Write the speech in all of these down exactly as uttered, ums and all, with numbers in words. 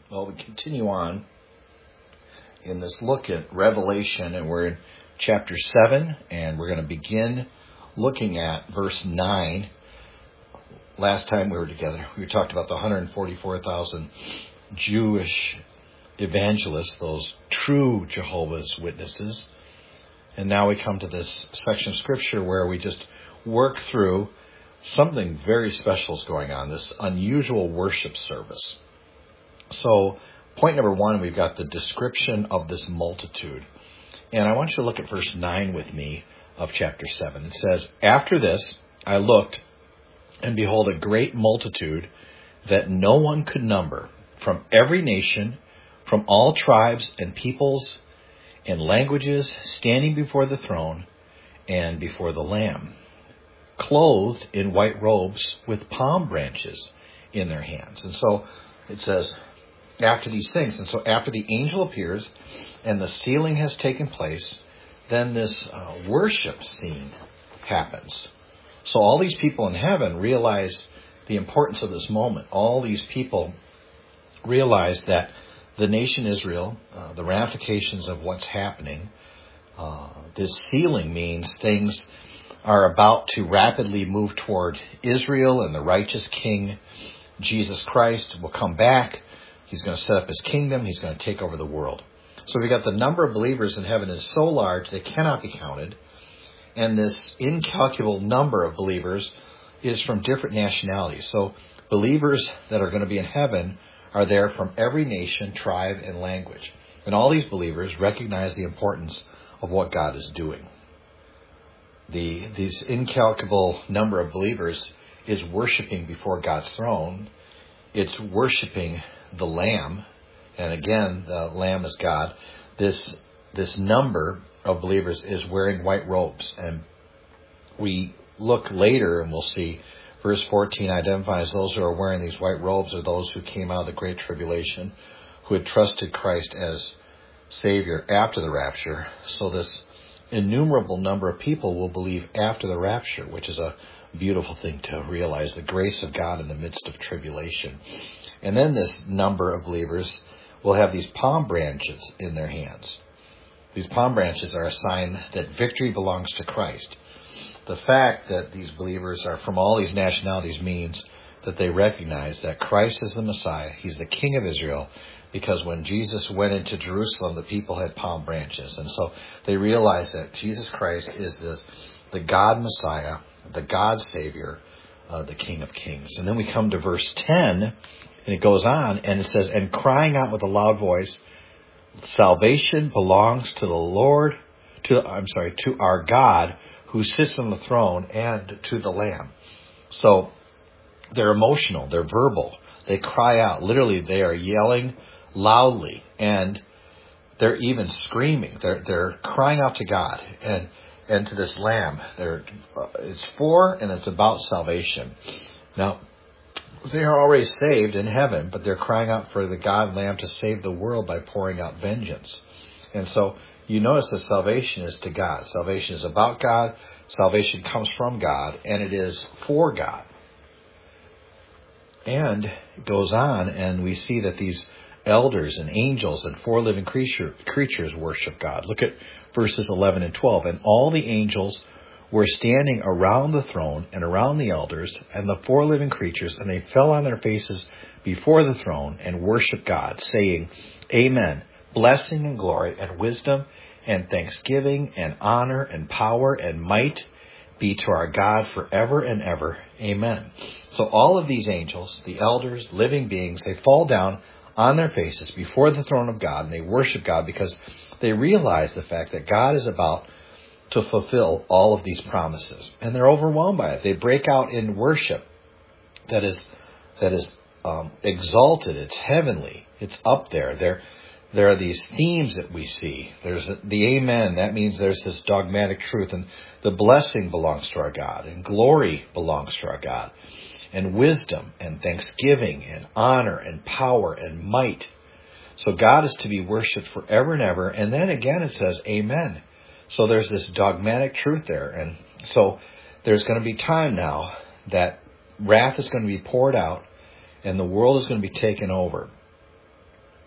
Well, we continue on in this look at Revelation, and we're in chapter seven, and we're going to begin looking at verse nine. Last time we were together, we talked about the one hundred forty-four thousand Jewish evangelists, those true Jehovah's Witnesses. And now we come to this section of Scripture where we just work through something very special is going on, this unusual worship service. So, point number one, we've got the description of this multitude. And I want you to look at verse nine with me of chapter seven. It says, "After this I looked, and behold, a great multitude that no one could number, from every nation, from all tribes and peoples and languages, standing before the throne and before the Lamb, clothed in white robes with palm branches in their hands." And so it says, after these things, and so after the angel appears and the sealing has taken place, then this uh, worship scene happens. So all these people in heaven realize the importance of this moment. All these people realize that the nation Israel, uh, the ramifications of what's happening, uh, this sealing means things are about to rapidly move toward Israel, and the righteous King, Jesus Christ, will come back. He's going to set up his kingdom. He's going to take over the world. So we got the number of believers in heaven is so large they cannot be counted. And this incalculable number of believers is from different nationalities. So believers that are going to be in heaven are there from every nation, tribe, and language. And all these believers recognize the importance of what God is doing. The These incalculable number of believers is worshiping before God's throne. It's worshiping the Lamb, and again, the Lamb is God. This this number of believers is wearing white robes, and we look later and we'll see verse fourteen identifies those who are wearing these white robes are those who came out of the Great Tribulation, who had trusted Christ as Savior after the rapture. So this innumerable number of people will believe after the rapture, which is a beautiful thing to realize, the grace of God in the midst of tribulation. And then this number of believers will have these palm branches in their hands. These palm branches are a sign that victory belongs to Christ. The fact that these believers are from all these nationalities means that they recognize that Christ is the Messiah. He's the King of Israel, because when Jesus went into Jerusalem, the people had palm branches. And so they realize that Jesus Christ is this, the God Messiah, the God Savior, uh, the King of Kings. And then we come to verse ten, and it goes on, and it says, "And crying out with a loud voice, salvation belongs to the Lord, to I'm sorry, to our God who sits on the throne, and to the Lamb." So they're emotional, they're verbal, they cry out. Literally, they are yelling loudly, and they're even screaming. They're they're crying out to God and and to this Lamb. They're uh, it's for and it's about salvation. Now, they are already saved in heaven, but they're crying out for the God Lamb to save the world by pouring out vengeance. And so you notice that salvation is to God. Salvation is about God. Salvation comes from God, and it is for God. And it goes on, and we see that these elders and angels and four living creature, creatures worship God. Look at verses eleven and twelve. "And all the angels were standing around the throne and around the elders and the four living creatures, and they fell on their faces before the throne and worshiped God, saying, Amen, blessing and glory and wisdom and thanksgiving and honor and power and might be to our God forever and ever. Amen." So all of these angels, the elders, living beings, they fall down on their faces before the throne of God, and they worship God because they realize the fact that God is about to fulfill all of these promises. And they're overwhelmed by it. They break out in worship that is that is um, exalted. It's heavenly. It's up there. There, there are these themes that we see. There's the Amen. That means there's this dogmatic truth. And the blessing belongs to our God. And glory belongs to our God. And wisdom and thanksgiving and honor and power and might. So God is to be worshipped forever and ever. And then again it says Amen. So there's this dogmatic truth there. And so there's going to be time now that wrath is going to be poured out and the world is going to be taken over.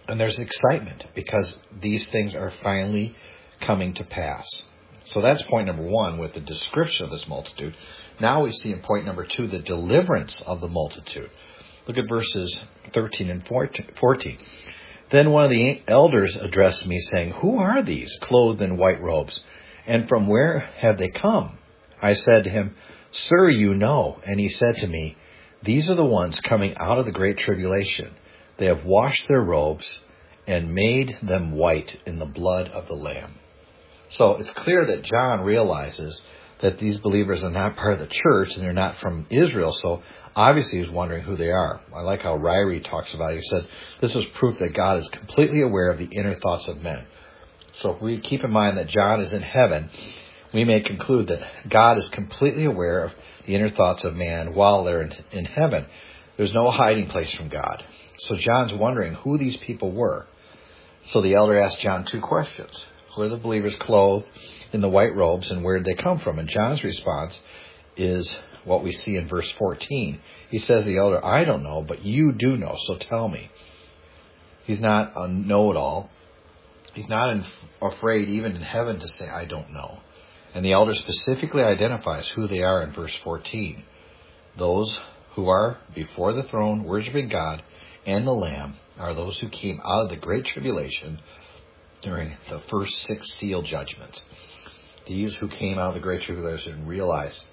And there's excitement because these things are finally coming to pass. So that's point number one with the description of this multitude. Now we see in point number two the deliverance of the multitude. Look at verses thirteen and fourteen. Then one of the elders addressed me, saying, "Who are these, clothed in white robes? And from where have they come?" I said to him, "Sir, you know." And he said to me, "These are the ones coming out of the great tribulation. They have washed their robes and made them white in the blood of the Lamb." So it's clear that John realizes that these believers are not part of the church and they're not from Israel. So obviously he's wondering who they are. I like how Ryrie talks about it. He said, this is proof that God is completely aware of the inner thoughts of men. So if we keep in mind that John is in heaven, we may conclude that God is completely aware of the inner thoughts of man while they're in, in heaven. There's no hiding place from God. So John's wondering who these people were. So the elder asked John two questions. Who are the believers clothed in the white robes, and where did they come from? And John's response is what we see in verse fourteen. He says, the elder, "I don't know, but you do know, so tell me." He's not a know-it-all. He's not in, afraid even in heaven to say, "I don't know." And the elder specifically identifies who they are in verse fourteen. Those who are before the throne, worshiping God and the Lamb, are those who came out of the great tribulation during the first six seal judgments. These who came out of the great tribulation realized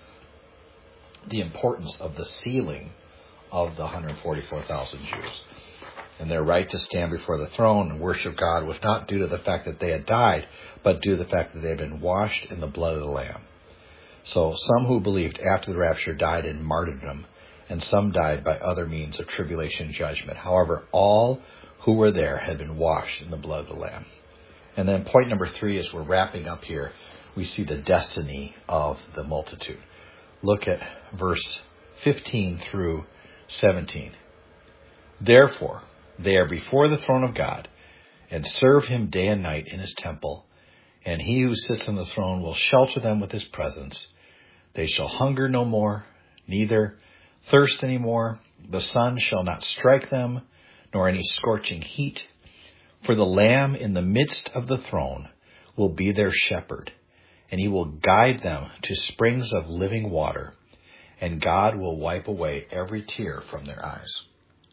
the importance of the sealing of the one hundred forty-four thousand Jews. And their right to stand before the throne and worship God was not due to the fact that they had died, but due to the fact that they had been washed in the blood of the Lamb. So some who believed after the rapture died in martyrdom, and some died by other means of tribulation judgment. However, all who were there had been washed in the blood of the Lamb. And then point number three, as we're wrapping up here, we see the destiny of the multitude. Look at verse fifteen through seventeen. Therefore, they are before the throne of God, and serve him day and night in his temple, and he who sits on the throne will shelter them with his presence. They shall hunger no more, neither thirst any more. The sun shall not strike them, nor any scorching heat. For the Lamb in the midst of the throne will be their shepherd, and he will guide them to springs of living water, and God will wipe away every tear from their eyes.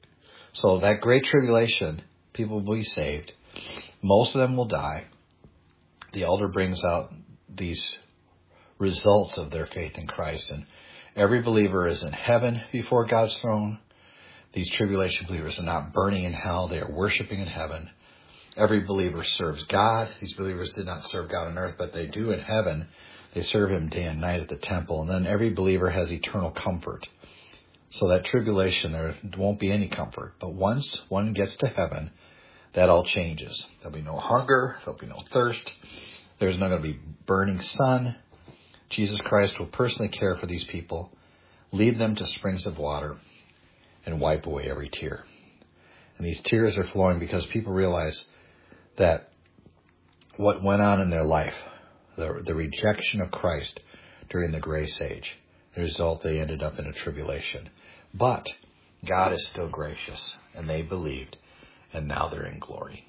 So that great tribulation, people will be saved. Most of them will die. The elder brings out these results of their faith in Christ, and every believer is in heaven before God's throne. These tribulation believers are not burning in hell. They are worshiping in heaven. Every believer serves God. These believers did not serve God on earth, but they do in heaven. They serve him day and night at the temple. And then every believer has eternal comfort. So that tribulation, there won't be any comfort. But once one gets to heaven, that all changes. There'll be no hunger. There'll be no thirst. There's not going to be burning sun. Jesus Christ will personally care for these people, lead them to springs of water, and wipe away every tear. And these tears are flowing because people realize that what went on in their life, the, the rejection of Christ during the grace age, the result, they ended up in a tribulation. But God is still gracious, and they believed, and now they're in glory.